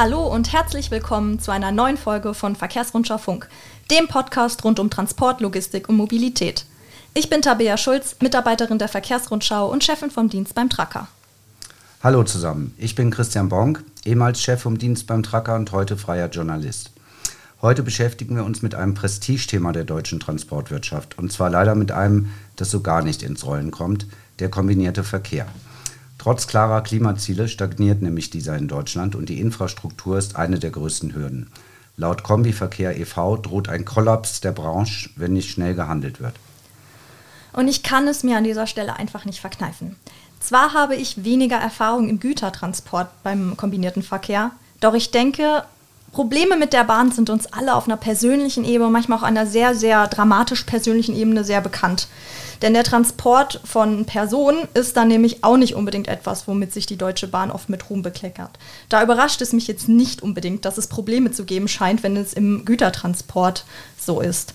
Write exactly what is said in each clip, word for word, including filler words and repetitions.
Hallo und herzlich willkommen zu einer neuen Folge von Verkehrsrundschau Funk, dem Podcast rund um Transport, Logistik und Mobilität. Ich bin Tabea Schulz, Mitarbeiterin der Verkehrsrundschau und Chefin vom Dienst beim Tracker. Hallo zusammen, ich bin Christian Bonk, ehemals Chef vom Dienst beim Tracker und heute freier Journalist. Heute beschäftigen wir uns mit einem Prestigethema der deutschen Transportwirtschaft und zwar leider mit einem, das so gar nicht ins Rollen kommt, der kombinierte Verkehr. Trotz klarer Klimaziele stagniert nämlich dieser in Deutschland und die Infrastruktur ist eine der größten Hürden. Laut Kombiverkehr e V droht ein Kollaps der Branche, wenn nicht schnell gehandelt wird. Und ich kann es mir an dieser Stelle einfach nicht verkneifen. Zwar habe ich weniger Erfahrung im Gütertransport beim kombinierten Verkehr, doch ich denke, Probleme mit der Bahn sind uns alle auf einer persönlichen Ebene, manchmal auch einer sehr, sehr dramatisch persönlichen Ebene sehr bekannt. Denn der Transport von Personen ist dann nämlich auch nicht unbedingt etwas, womit sich die Deutsche Bahn oft mit Ruhm bekleckert. Da überrascht es mich jetzt nicht unbedingt, dass es Probleme zu geben scheint, wenn es im Gütertransport so ist.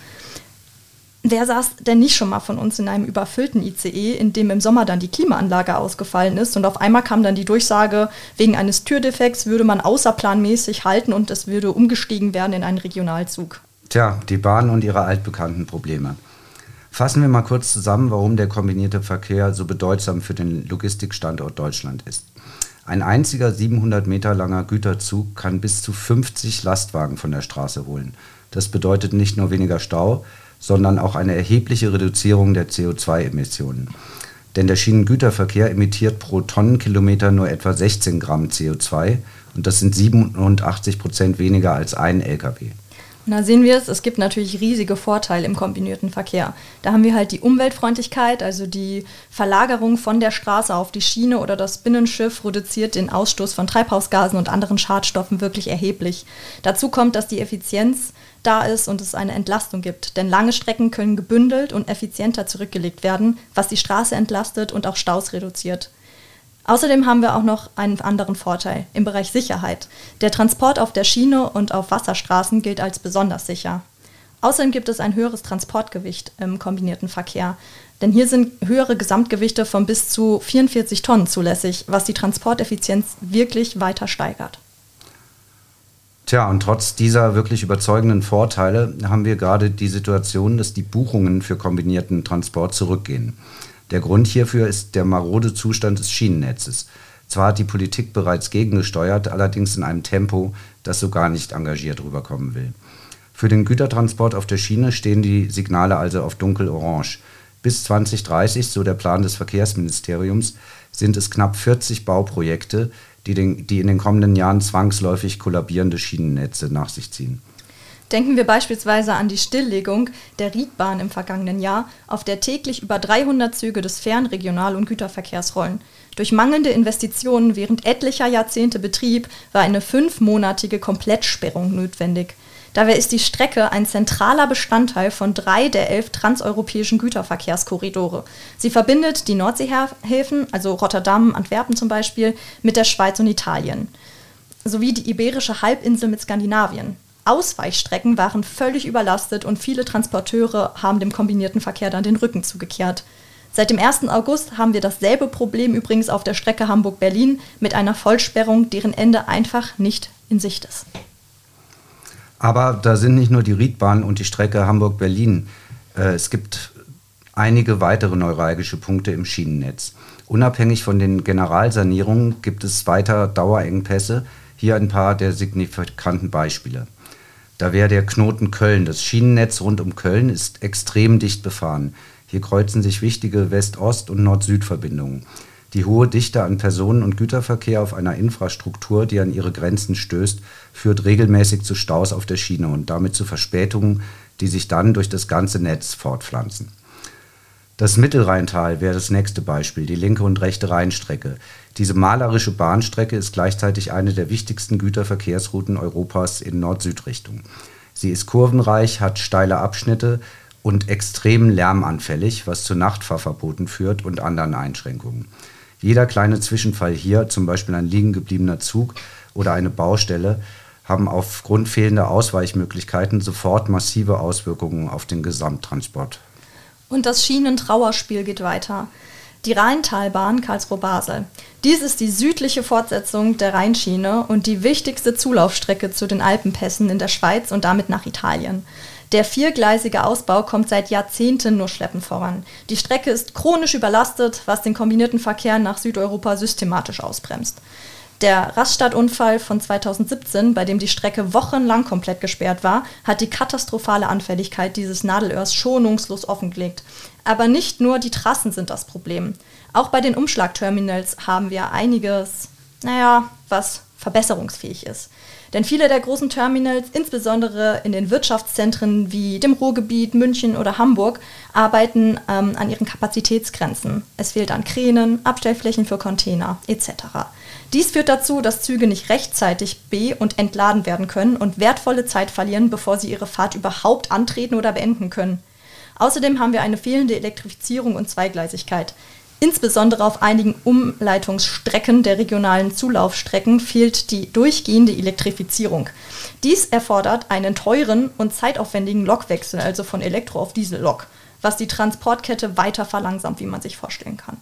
Wer saß denn nicht schon mal von uns in einem überfüllten I C E, in dem im Sommer dann die Klimaanlage ausgefallen ist und auf einmal kam dann die Durchsage, wegen eines Türdefekts würde man außerplanmäßig halten und es würde umgestiegen werden in einen Regionalzug? Tja, die Bahn und ihre altbekannten Probleme. Fassen wir mal kurz zusammen, warum der kombinierte Verkehr so bedeutsam für den Logistikstandort Deutschland ist. Ein einziger siebenhundert Meter langer Güterzug kann bis zu fünfzig Lastwagen von der Straße holen. Das bedeutet nicht nur weniger Stau, sondern auch eine erhebliche Reduzierung der C O zwei Emissionen. Denn der Schienengüterverkehr emittiert pro Tonnenkilometer nur etwa sechzehn Gramm C O zwei und das sind siebenundachtzig Prozent weniger als ein L K W. Und da sehen wir es, es gibt natürlich riesige Vorteile im kombinierten Verkehr. Da haben wir halt die Umweltfreundlichkeit, also die Verlagerung von der Straße auf die Schiene oder das Binnenschiff reduziert den Ausstoß von Treibhausgasen und anderen Schadstoffen wirklich erheblich. Dazu kommt, dass die Effizienz da ist und es eine Entlastung gibt. Denn lange Strecken können gebündelt und effizienter zurückgelegt werden, was die Straße entlastet und auch Staus reduziert. Außerdem haben wir auch noch einen anderen Vorteil im Bereich Sicherheit. Der Transport auf der Schiene und auf Wasserstraßen gilt als besonders sicher. Außerdem gibt es ein höheres Transportgewicht im kombinierten Verkehr. Denn hier sind höhere Gesamtgewichte von bis zu vierundvierzig Tonnen zulässig, was die Transporteffizienz wirklich weiter steigert. Tja, und trotz dieser wirklich überzeugenden Vorteile haben wir gerade die Situation, dass die Buchungen für kombinierten Transport zurückgehen. Der Grund hierfür ist der marode Zustand des Schienennetzes. Zwar hat die Politik bereits gegengesteuert, allerdings in einem Tempo, das so gar nicht engagiert rüberkommen will. Für den Gütertransport auf der Schiene stehen die Signale also auf dunkelorange. Bis zwanzig dreißig, so der Plan des Verkehrsministeriums, sind es knapp vierzig Bauprojekte, die, den, die in den kommenden Jahren zwangsläufig kollabierende Schienennetze nach sich ziehen. Denken wir beispielsweise an die Stilllegung der Riedbahn im vergangenen Jahr, auf der täglich über dreihundert Züge des Fern-, Regional- und Güterverkehrs rollen. Durch mangelnde Investitionen während etlicher Jahrzehnte Betrieb war eine fünfmonatige Komplettsperrung notwendig. Dabei ist die Strecke ein zentraler Bestandteil von drei der elf transeuropäischen Güterverkehrskorridore. Sie verbindet die Nordseehäfen, also Rotterdam, Antwerpen zum Beispiel, mit der Schweiz und Italien, sowie die Iberische Halbinsel mit Skandinavien. Ausweichstrecken waren völlig überlastet und viele Transporteure haben dem kombinierten Verkehr dann den Rücken zugekehrt. Seit dem ersten August haben wir dasselbe Problem übrigens auf der Strecke Hamburg-Berlin mit einer Vollsperrung, deren Ende einfach nicht in Sicht ist. Aber da sind nicht nur die Riedbahn und die Strecke Hamburg-Berlin. Äh, es gibt einige weitere neuralgische Punkte im Schienennetz. Unabhängig von den Generalsanierungen gibt es weiter Dauerengpässe. Hier ein paar der signifikanten Beispiele. Da wäre der Knoten Köln. Das Schienennetz rund um Köln ist extrem dicht befahren. Hier kreuzen sich wichtige West-Ost- und Nord-Süd-Verbindungen. Die hohe Dichte an Personen- und Güterverkehr auf einer Infrastruktur, die an ihre Grenzen stößt, führt regelmäßig zu Staus auf der Schiene und damit zu Verspätungen, die sich dann durch das ganze Netz fortpflanzen. Das Mittelrheintal wäre das nächste Beispiel, die linke und rechte Rheinstrecke. Diese malerische Bahnstrecke ist gleichzeitig eine der wichtigsten Güterverkehrsrouten Europas in Nord-Süd-Richtung. Sie ist kurvenreich, hat steile Abschnitte und extrem lärmanfällig, was zu Nachtfahrverboten führt und anderen Einschränkungen. Jeder kleine Zwischenfall hier, zum Beispiel ein liegen gebliebener Zug oder eine Baustelle, haben aufgrund fehlender Ausweichmöglichkeiten sofort massive Auswirkungen auf den Gesamttransport. Und das Schienentrauerspiel geht weiter. Die Rheintalbahn Karlsruhe-Basel. Dies ist die südliche Fortsetzung der Rheinschiene und die wichtigste Zulaufstrecke zu den Alpenpässen in der Schweiz und damit nach Italien. Der viergleisige Ausbau kommt seit Jahrzehnten nur schleppend voran. Die Strecke ist chronisch überlastet, was den kombinierten Verkehr nach Südeuropa systematisch ausbremst. Der Rastatt-Unfall von zweitausendsiebzehn, bei dem die Strecke wochenlang komplett gesperrt war, hat die katastrophale Anfälligkeit dieses Nadelöhrs schonungslos offengelegt. Aber nicht nur die Trassen sind das Problem. Auch bei den Umschlagterminals haben wir einiges, naja, was verbesserungsfähig ist. Denn viele der großen Terminals, insbesondere in den Wirtschaftszentren wie dem Ruhrgebiet, München oder Hamburg, arbeiten ähm, an ihren Kapazitätsgrenzen. Es fehlt an Kränen, Abstellflächen für Container et cetera. Dies führt dazu, dass Züge nicht rechtzeitig be- und entladen werden können und wertvolle Zeit verlieren, bevor sie ihre Fahrt überhaupt antreten oder beenden können. Außerdem haben wir eine fehlende Elektrifizierung und Zweigleisigkeit. Insbesondere auf einigen Umleitungsstrecken der regionalen Zulaufstrecken fehlt die durchgehende Elektrifizierung. Dies erfordert einen teuren und zeitaufwendigen Lokwechsel, also von Elektro- auf Diesellok, was die Transportkette weiter verlangsamt, wie man sich vorstellen kann.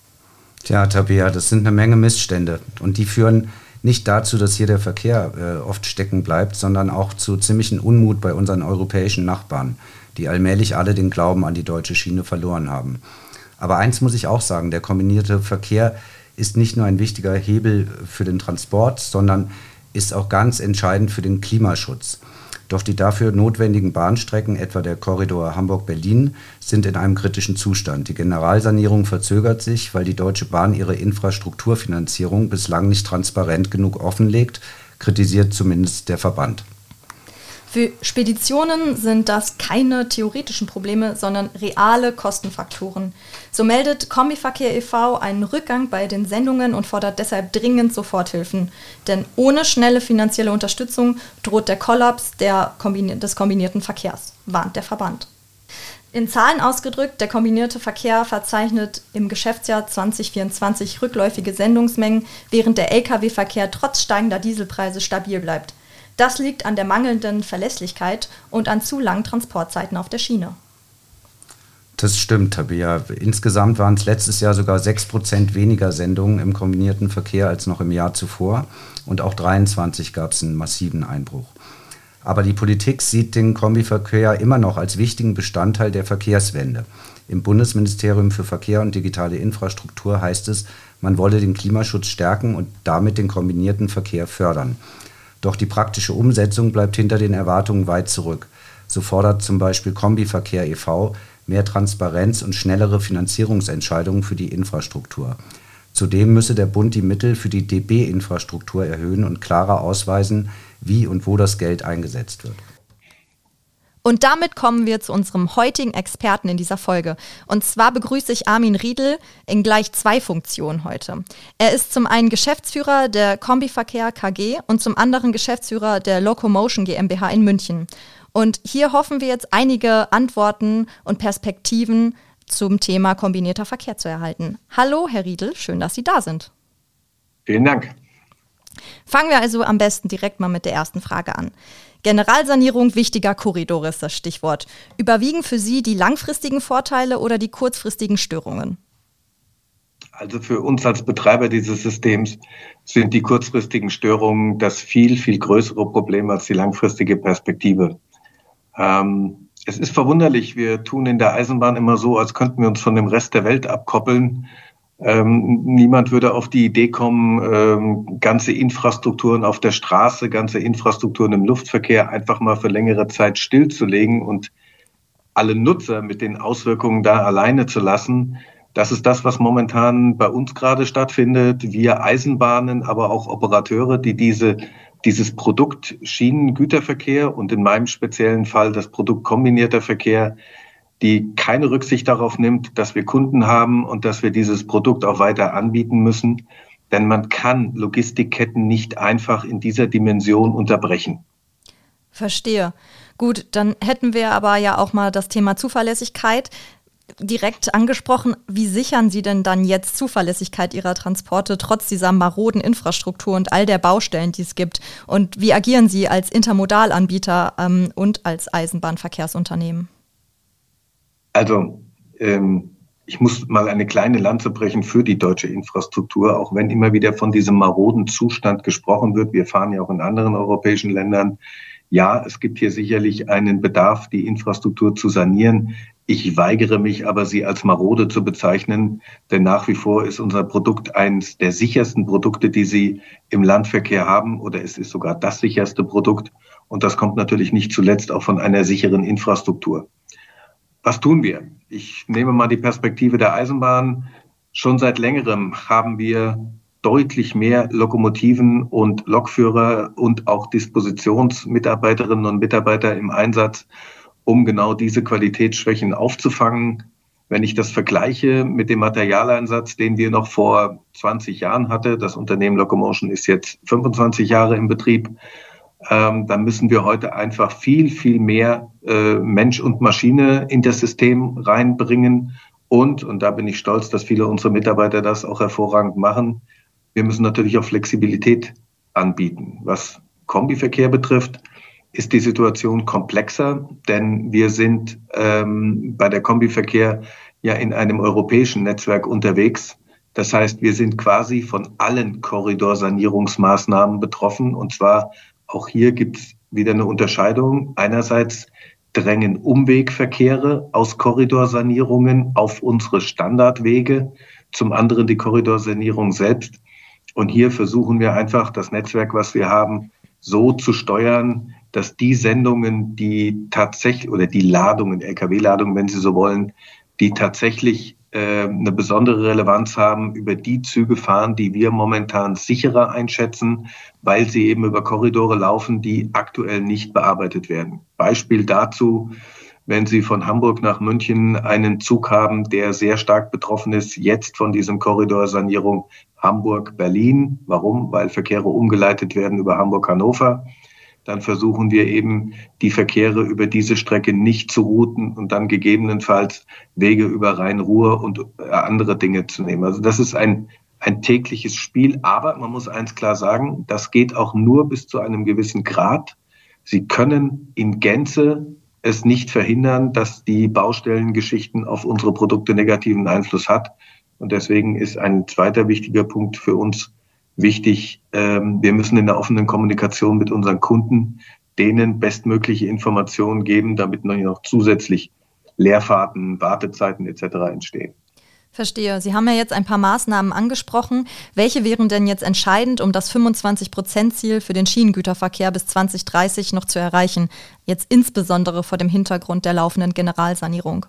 Tja, Tabea, das sind eine Menge Missstände und die führen nicht dazu, dass hier der Verkehr äh, oft stecken bleibt, sondern auch zu ziemlichen Unmut bei unseren europäischen Nachbarn, die allmählich alle den Glauben an die deutsche Schiene verloren haben. Aber eins muss ich auch sagen, der kombinierte Verkehr ist nicht nur ein wichtiger Hebel für den Transport, sondern ist auch ganz entscheidend für den Klimaschutz. Doch die dafür notwendigen Bahnstrecken, etwa der Korridor Hamburg-Berlin, sind in einem kritischen Zustand. Die Generalsanierung verzögert sich, weil die Deutsche Bahn ihre Infrastrukturfinanzierung bislang nicht transparent genug offenlegt, kritisiert zumindest der Verband. Für Speditionen sind das keine theoretischen Probleme, sondern reale Kostenfaktoren. So meldet Kombiverkehr e V einen Rückgang bei den Sendungen und fordert deshalb dringend Soforthilfen. Denn ohne schnelle finanzielle Unterstützung droht der Kollaps der kombini- des kombinierten Verkehrs, warnt der Verband. In Zahlen ausgedrückt, der kombinierte Verkehr verzeichnet im Geschäftsjahr zwanzig vierundzwanzig rückläufige Sendungsmengen, während der L K W-Verkehr trotz steigender Dieselpreise stabil bleibt. Das liegt an der mangelnden Verlässlichkeit und an zu langen Transportzeiten auf der Schiene. Das stimmt, Tabea. Insgesamt waren es letztes Jahr sogar sechs Prozent weniger Sendungen im kombinierten Verkehr als noch im Jahr zuvor. Und auch dreiundzwanzig gab es einen massiven Einbruch. Aber die Politik sieht den Kombiverkehr immer noch als wichtigen Bestandteil der Verkehrswende. Im Bundesministerium für Verkehr und digitale Infrastruktur heißt es, man wolle den Klimaschutz stärken und damit den kombinierten Verkehr fördern. Doch die praktische Umsetzung bleibt hinter den Erwartungen weit zurück. So fordert zum Beispiel Kombiverkehr e V mehr Transparenz und schnellere Finanzierungsentscheidungen für die Infrastruktur. Zudem müsse der Bund die Mittel für die D B-Infrastruktur erhöhen und klarer ausweisen, wie und wo das Geld eingesetzt wird. Und damit kommen wir zu unserem heutigen Experten in dieser Folge. Und zwar begrüße ich Armin Riedl in gleich zwei Funktionen heute. Er ist zum einen Geschäftsführer der Kombiverkehr K G und zum anderen Geschäftsführer der Locomotion GmbH in München. Und hier hoffen wir jetzt einige Antworten und Perspektiven zum Thema kombinierter Verkehr zu erhalten. Hallo, Herr Riedl, schön, dass Sie da sind. Vielen Dank. Fangen wir also am besten direkt mal mit der ersten Frage an. Generalsanierung wichtiger Korridore ist das Stichwort. Überwiegen für Sie die langfristigen Vorteile oder die kurzfristigen Störungen? Also für uns als Betreiber dieses Systems sind die kurzfristigen Störungen das viel, viel größere Problem als die langfristige Perspektive. Ähm, es ist verwunderlich, wir tun in der Eisenbahn immer so, als könnten wir uns von dem Rest der Welt abkoppeln. Ähm, niemand würde auf die Idee kommen, ähm, ganze Infrastrukturen auf der Straße, ganze Infrastrukturen im Luftverkehr einfach mal für längere Zeit stillzulegen und alle Nutzer mit den Auswirkungen da alleine zu lassen. Das ist das, was momentan bei uns gerade stattfindet. Wir Eisenbahnen, aber auch Operateure, die diese, dieses Produkt Schienengüterverkehr und in meinem speziellen Fall das Produkt kombinierter Verkehr, die keine Rücksicht darauf nimmt, dass wir Kunden haben und dass wir dieses Produkt auch weiter anbieten müssen. Denn man kann Logistikketten nicht einfach in dieser Dimension unterbrechen. Verstehe. Gut, dann hätten wir aber ja auch mal das Thema Zuverlässigkeit direkt angesprochen. Wie sichern Sie denn dann jetzt Zuverlässigkeit Ihrer Transporte trotz dieser maroden Infrastruktur und all der Baustellen, die es gibt? Und wie agieren Sie als Intermodalanbieter ähm, und als Eisenbahnverkehrsunternehmen? Also ähm, ich muss mal eine kleine Lanze brechen für die deutsche Infrastruktur, auch wenn immer wieder von diesem maroden Zustand gesprochen wird. Wir fahren ja auch in anderen europäischen Ländern. Ja, es gibt hier sicherlich einen Bedarf, die Infrastruktur zu sanieren. Ich weigere mich aber, sie als marode zu bezeichnen, denn nach wie vor ist unser Produkt eines der sichersten Produkte, die Sie im Landverkehr haben, oder es ist sogar das sicherste Produkt. Und das kommt natürlich nicht zuletzt auch von einer sicheren Infrastruktur. Was tun wir? Ich nehme mal die Perspektive der Eisenbahn. Schon seit längerem haben wir deutlich mehr Lokomotiven und Lokführer und auch Dispositionsmitarbeiterinnen und Mitarbeiter im Einsatz, um genau diese Qualitätsschwächen aufzufangen. Wenn ich das vergleiche mit dem Materialeinsatz, den wir noch vor zwanzig Jahren hatten, das Unternehmen Locomotion ist jetzt fünfundzwanzig Jahre im Betrieb, ähm, dann müssen wir heute einfach viel, viel mehr äh, Mensch und Maschine in das System reinbringen. Und, und da bin ich stolz, dass viele unserer Mitarbeiter das auch hervorragend machen, wir müssen natürlich auch Flexibilität anbieten. Was Kombiverkehr betrifft, ist die Situation komplexer, denn wir sind ähm, bei der Kombiverkehr ja in einem europäischen Netzwerk unterwegs. Das heißt, wir sind quasi von allen Korridorsanierungsmaßnahmen betroffen. Und zwar auch hier gibt es wieder eine Unterscheidung. Einerseits drängen Umwegverkehre aus Korridorsanierungen auf unsere Standardwege, zum anderen die Korridorsanierung selbst. Und hier versuchen wir einfach, das Netzwerk, was wir haben, so zu steuern, dass die Sendungen, die tatsächlich, oder die Ladungen, L K W-Ladungen, wenn Sie so wollen, die tatsächlich äh, eine besondere Relevanz haben, über die Züge fahren, die wir momentan sicherer einschätzen, weil sie eben über Korridore laufen, die aktuell nicht bearbeitet werden. Beispiel dazu: Wenn Sie von Hamburg nach München einen Zug haben, der sehr stark betroffen ist, jetzt von diesem Korridorsanierung Hamburg-Berlin. Warum? Weil Verkehre umgeleitet werden über Hamburg-Hannover. Dann versuchen wir eben, die Verkehre über diese Strecke nicht zu routen und dann gegebenenfalls Wege über Rhein-Ruhr und andere Dinge zu nehmen. Also das ist ein, ein tägliches Spiel. Aber man muss eins klar sagen, das geht auch nur bis zu einem gewissen Grad. Sie können in Gänze es nicht verhindern, dass die Baustellengeschichten auf unsere Produkte negativen Einfluss hat. Und deswegen ist ein zweiter wichtiger Punkt für uns wichtig. Ähm, wir müssen in der offenen Kommunikation mit unseren Kunden denen bestmögliche Informationen geben, damit noch zusätzlich Leerfahrten, Wartezeiten et cetera entstehen. Verstehe. Sie haben ja jetzt ein paar Maßnahmen angesprochen. Welche wären denn jetzt entscheidend, um das fünfundzwanzig-Prozent-Ziel für den Schienengüterverkehr bis zwanzig dreißig noch zu erreichen? Jetzt insbesondere vor dem Hintergrund der laufenden Generalsanierung.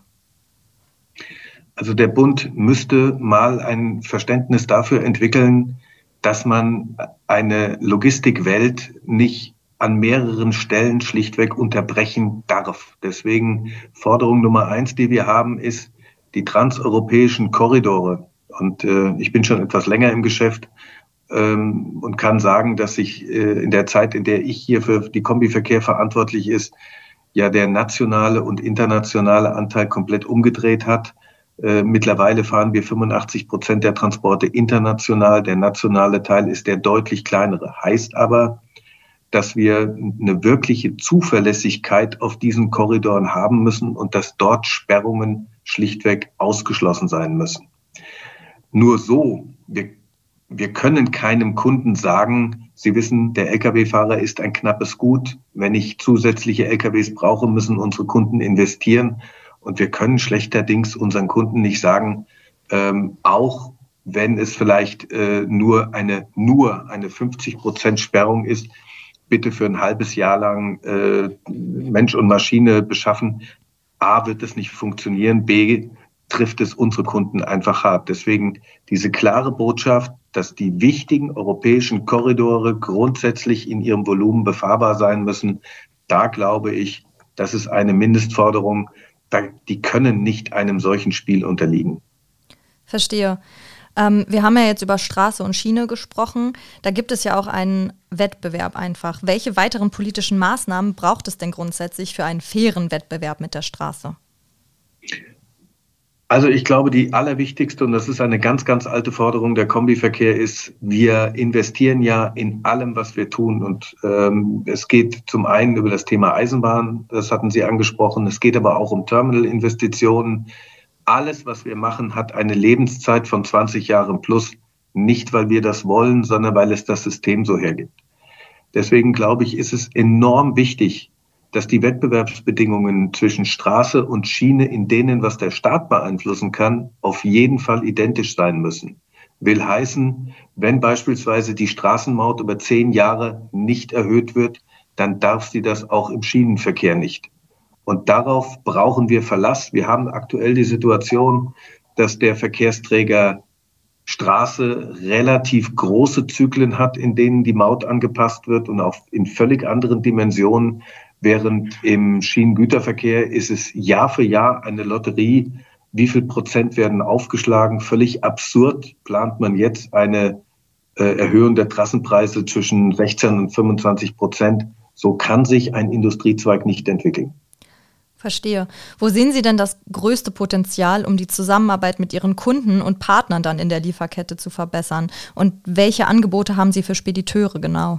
Also der Bund müsste mal ein Verständnis dafür entwickeln, dass man eine Logistikwelt nicht an mehreren Stellen schlichtweg unterbrechen darf. Deswegen Forderung Nummer eins, die wir haben, ist die transeuropäischen Korridore. Und äh, ich bin schon etwas länger im Geschäft ähm, und kann sagen, dass sich äh, in der Zeit, in der ich hier für die Kombiverkehr verantwortlich ist, ja der nationale und internationale Anteil komplett umgedreht hat. Äh, mittlerweile fahren wir fünfundachtzig Prozent der Transporte international. Der nationale Teil ist der deutlich kleinere. Heißt aber, dass wir eine wirkliche Zuverlässigkeit auf diesen Korridoren haben müssen und dass dort Sperrungen schlichtweg ausgeschlossen sein müssen. Nur so, wir, wir können keinem Kunden sagen, Sie wissen, der L K W-Fahrer ist ein knappes Gut. Wenn ich zusätzliche L K Ws brauche, müssen unsere Kunden investieren. Und wir können schlechterdings unseren Kunden nicht sagen, ähm, auch wenn es vielleicht äh, nur eine nur eine fünfzig Prozent Sperrung ist, bitte für ein halbes Jahr lang äh, Mensch und Maschine beschaffen. A, wird es nicht funktionieren, B, trifft es unsere Kunden einfach hart. Deswegen diese klare Botschaft, dass die wichtigen europäischen Korridore grundsätzlich in ihrem Volumen befahrbar sein müssen, da glaube ich, das ist eine Mindestforderung, die können nicht einem solchen Spiel unterliegen. Verstehe. Ähm, wir haben ja jetzt über Straße und Schiene gesprochen. Da gibt es ja auch einen Wettbewerb einfach. Welche weiteren politischen Maßnahmen braucht es denn grundsätzlich für einen fairen Wettbewerb mit der Straße? Also ich glaube, die allerwichtigste, und das ist eine ganz, ganz alte Forderung der Kombiverkehr, ist, wir investieren ja in allem, was wir tun. Und ähm, es geht zum einen über das Thema Eisenbahn, das hatten Sie angesprochen. Es geht aber auch um Terminalinvestitionen. alles, was wir machen, hat eine Lebenszeit von zwanzig Jahren plus. Nicht, weil wir das wollen, sondern weil es das System so hergibt. Deswegen glaube ich, ist es enorm wichtig, dass die Wettbewerbsbedingungen zwischen Straße und Schiene, in denen, was der Staat beeinflussen kann, auf jeden Fall identisch sein müssen. Will heißen, wenn beispielsweise die Straßenmaut über zehn Jahre nicht erhöht wird, dann darf sie das auch im Schienenverkehr nicht. Und darauf brauchen wir Verlass. Wir haben aktuell die Situation, dass der Verkehrsträger Straße relativ große Zyklen hat, in denen die Maut angepasst wird und auch in völlig anderen Dimensionen. Während im Schienengüterverkehr ist es Jahr für Jahr eine Lotterie. Wie viel Prozent werden aufgeschlagen? Völlig absurd plant man jetzt eine äh, Erhöhung der Trassenpreise zwischen sechzehn und fünfundzwanzig Prozent. So kann sich ein Industriezweig nicht entwickeln. Verstehe. Wo sehen Sie denn das größte Potenzial, um die Zusammenarbeit mit Ihren Kunden und Partnern dann in der Lieferkette zu verbessern? Und welche Angebote haben Sie für Spediteure genau?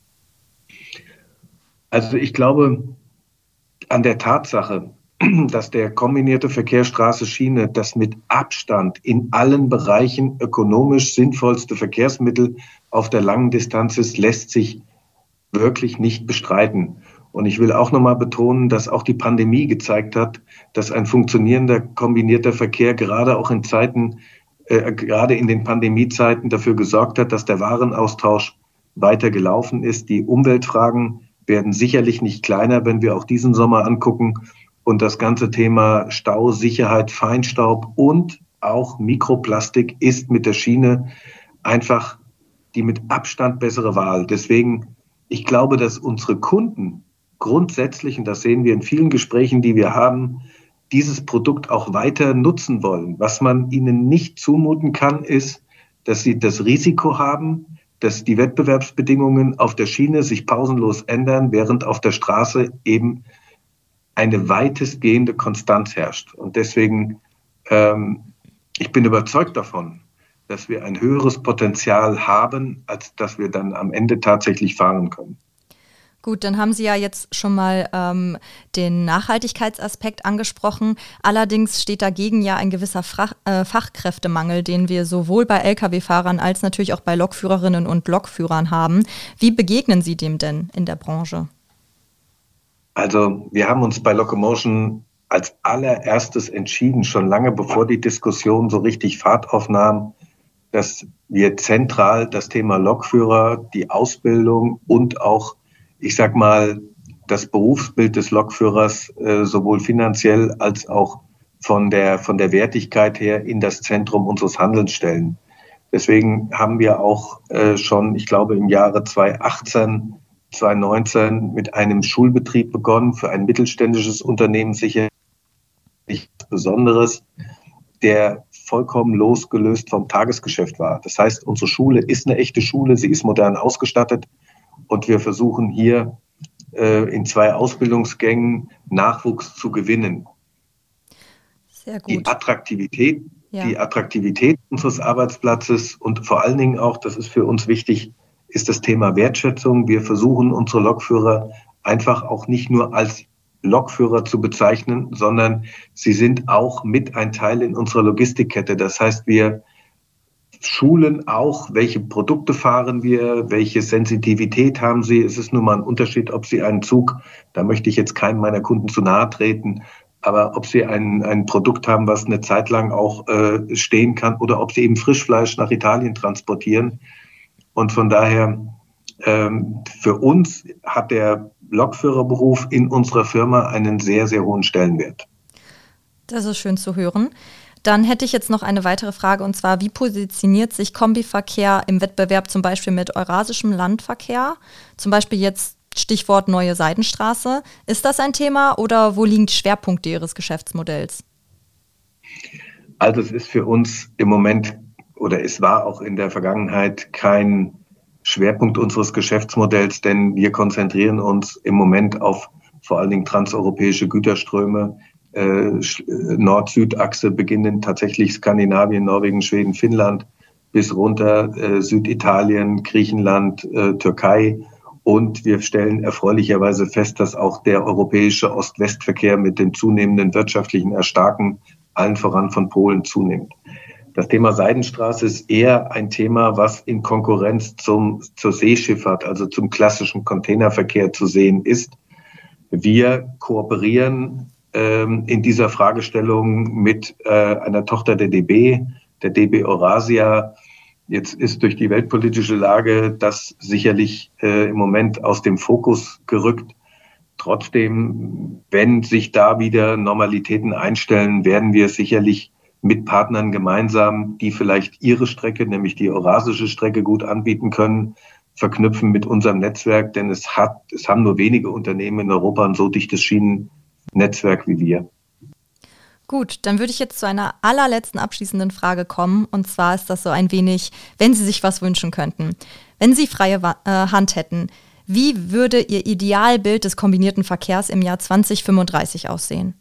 Also ich glaube an der Tatsache, dass der kombinierte Verkehr Straße-Schiene das mit Abstand in allen Bereichen ökonomisch sinnvollste Verkehrsmittel auf der langen Distanz ist, lässt sich wirklich nicht bestreiten. Und ich will auch nochmal betonen, dass auch die Pandemie gezeigt hat, dass ein funktionierender kombinierter Verkehr gerade auch in Zeiten, äh, gerade in den Pandemiezeiten dafür gesorgt hat, dass der Warenaustausch weiter gelaufen ist. Die Umweltfragen werden sicherlich nicht kleiner, wenn wir auch diesen Sommer angucken. Und das ganze Thema Stau, Sicherheit, Feinstaub und auch Mikroplastik ist mit der Schiene einfach die mit Abstand bessere Wahl. Deswegen, ich glaube, dass unsere Kunden grundsätzlich, und das sehen wir in vielen Gesprächen, die wir haben, dieses Produkt auch weiter nutzen wollen. Was man ihnen nicht zumuten kann, ist, dass sie das Risiko haben, dass die Wettbewerbsbedingungen auf der Schiene sich pausenlos ändern, während auf der Straße eben eine weitestgehende Konstanz herrscht. Und deswegen, ähm, ich bin überzeugt davon, dass wir ein höheres Potenzial haben, als dass wir dann am Ende tatsächlich fahren können. Gut, dann haben Sie ja jetzt schon mal ähm, den Nachhaltigkeitsaspekt angesprochen. Allerdings steht dagegen ja ein gewisser Frach, äh, Fachkräftemangel, den wir sowohl bei L K W-Fahrern als natürlich auch bei Lokführerinnen und Lokführern haben. Wie begegnen Sie dem denn in der Branche? Also wir haben uns bei Locomotion als allererstes entschieden, schon lange bevor die Diskussion so richtig Fahrt aufnahm, dass wir zentral das Thema Lokführer, die Ausbildung und auch, ich sag mal, das Berufsbild des Lokführers äh, sowohl finanziell als auch von der, von der Wertigkeit her in das Zentrum unseres Handelns stellen. Deswegen haben wir auch äh, schon, ich glaube, im Jahre zweitausendachtzehn, zweitausendneunzehn mit einem Schulbetrieb begonnen für ein mittelständisches Unternehmen, sicherlich nichts Besonderes, der vollkommen losgelöst vom Tagesgeschäft war. Das heißt, unsere Schule ist eine echte Schule, sie ist modern ausgestattet und wir versuchen hier äh, in zwei Ausbildungsgängen Nachwuchs zu gewinnen. Sehr gut. Die Attraktivität, ja. die Attraktivität unseres Arbeitsplatzes und vor allen Dingen auch, das ist für uns wichtig, ist das Thema Wertschätzung. Wir versuchen, unsere Lokführer einfach auch nicht nur als Lokführer zu bezeichnen, sondern sie sind auch mit ein Teil in unserer Logistikkette. Das heißt, wir schulen auch, welche Produkte fahren wir, welche Sensitivität haben sie. Es ist nun mal ein Unterschied, ob sie einen Zug, da möchte ich jetzt keinem meiner Kunden zu nahe treten, aber ob sie ein, ein Produkt haben, was eine Zeit lang auch äh, stehen kann oder ob sie eben Frischfleisch nach Italien transportieren. Und von daher, ähm, für uns hat der Lokführerberuf in unserer Firma einen sehr, sehr hohen Stellenwert. Das ist schön zu hören. Dann hätte ich jetzt noch eine weitere Frage, und zwar, wie positioniert sich Kombiverkehr im Wettbewerb zum Beispiel mit eurasischem Landverkehr? Zum Beispiel jetzt Stichwort neue Seidenstraße. Ist das ein Thema oder wo liegen die Schwerpunkte Ihres Geschäftsmodells? Also es ist für uns im Moment oder es war auch in der Vergangenheit kein Schwerpunkt unseres Geschäftsmodells, denn wir konzentrieren uns im Moment auf vor allen Dingen transeuropäische Güterströme, äh, Nord-Süd-Achse beginnen tatsächlich Skandinavien, Norwegen, Schweden, Finnland bis runter äh, Süditalien, Griechenland, äh, Türkei. Und wir stellen erfreulicherweise fest, dass auch der europäische Ost-West-Verkehr mit dem zunehmenden wirtschaftlichen Erstarken allen voran von Polen, zunimmt. Das Thema Seidenstraße ist eher ein Thema, was in Konkurrenz zum, zur Seeschifffahrt, also zum klassischen Containerverkehr zu sehen ist. Wir kooperieren ähm, in dieser Fragestellung mit äh, einer Tochter der D B, der D B Eurasia. Jetzt ist durch die weltpolitische Lage das sicherlich äh, im Moment aus dem Fokus gerückt. Trotzdem, wenn sich da wieder Normalitäten einstellen, werden wir sicherlich mit Partnern gemeinsam, die vielleicht ihre Strecke, nämlich die eurasische Strecke, gut anbieten können, verknüpfen mit unserem Netzwerk, denn es hat, es haben nur wenige Unternehmen in Europa ein so dichtes Schienennetzwerk wie wir. Gut, dann würde ich jetzt zu einer allerletzten abschließenden Frage kommen. Und zwar ist das so ein wenig, wenn Sie sich was wünschen könnten. Wenn Sie freie äh, Hand hätten, wie würde Ihr Idealbild des kombinierten Verkehrs im Jahr zwanzig fünfunddreißig aussehen?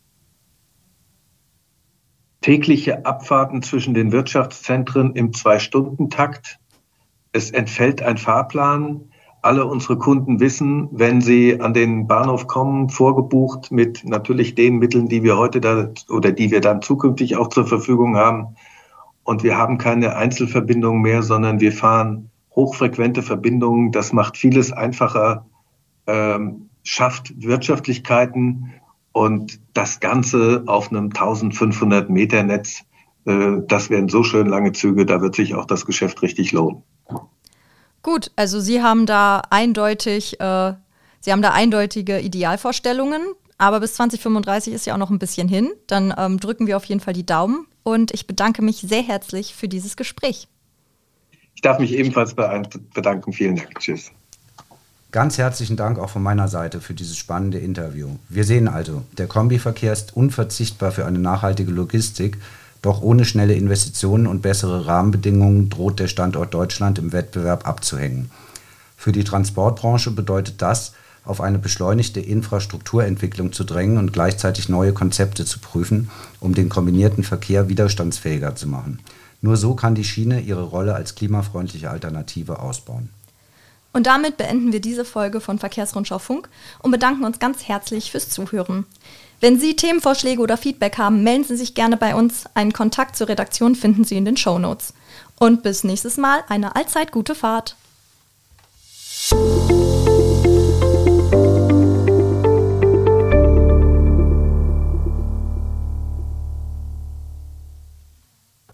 Tägliche Abfahrten zwischen den Wirtschaftszentren im Zwei-Stunden-Takt. Es entfällt ein Fahrplan. Alle unsere Kunden wissen, wenn sie an den Bahnhof kommen, vorgebucht mit natürlich den Mitteln, die wir heute da oder die wir dann zukünftig auch zur Verfügung haben. Und wir haben keine Einzelverbindungen mehr, sondern wir fahren hochfrequente Verbindungen. Das macht vieles einfacher, ähm, schafft Wirtschaftlichkeiten. Und das Ganze auf einem eintausendfünfhundert Meter Netz, äh, das wären so schön lange Züge, da wird sich auch das Geschäft richtig lohnen. Gut, also Sie haben da eindeutig, äh, Sie haben da eindeutige Idealvorstellungen, aber bis zwanzig fünfunddreißig ist ja auch noch ein bisschen hin. Dann ähm, drücken wir auf jeden Fall die Daumen und ich bedanke mich sehr herzlich für dieses Gespräch. Ich darf mich ebenfalls bedanken. Vielen Dank. Tschüss. Ganz herzlichen Dank auch von meiner Seite für dieses spannende Interview. Wir sehen also, der Kombiverkehr ist unverzichtbar für eine nachhaltige Logistik, doch ohne schnelle Investitionen und bessere Rahmenbedingungen droht der Standort Deutschland im Wettbewerb abzuhängen. Für die Transportbranche bedeutet das, auf eine beschleunigte Infrastrukturentwicklung zu drängen und gleichzeitig neue Konzepte zu prüfen, um den kombinierten Verkehr widerstandsfähiger zu machen. Nur so kann die Schiene ihre Rolle als klimafreundliche Alternative ausbauen. Und damit beenden wir diese Folge von Verkehrsrundschau Funk und bedanken uns ganz herzlich fürs Zuhören. Wenn Sie Themenvorschläge oder Feedback haben, melden Sie sich gerne bei uns. Einen Kontakt zur Redaktion finden Sie in den Shownotes. Und bis nächstes Mal eine allzeit gute Fahrt.